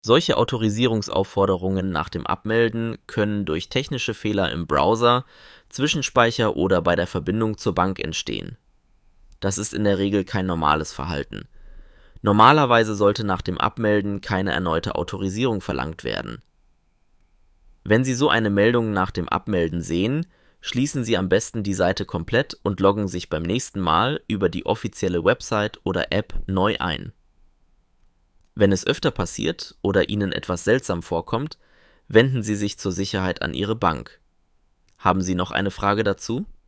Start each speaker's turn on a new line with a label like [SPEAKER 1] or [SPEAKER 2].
[SPEAKER 1] Solche Autorisierungsaufforderungen nach dem Abmelden können durch technische Fehler im Browser, Zwischenspeicher oder bei der Verbindung zur Bank entstehen. Das ist in der Regel kein normales Verhalten. Normalerweise sollte nach dem Abmelden keine erneute Autorisierung verlangt werden. Wenn Sie so eine Meldung nach dem Abmelden sehen, schließen Sie am besten die Seite komplett und loggen sich beim nächsten Mal über die offizielle Website oder App neu ein. Wenn es öfter passiert oder Ihnen etwas seltsam vorkommt, wenden Sie sich zur Sicherheit an Ihre Bank. Haben Sie noch eine Frage dazu?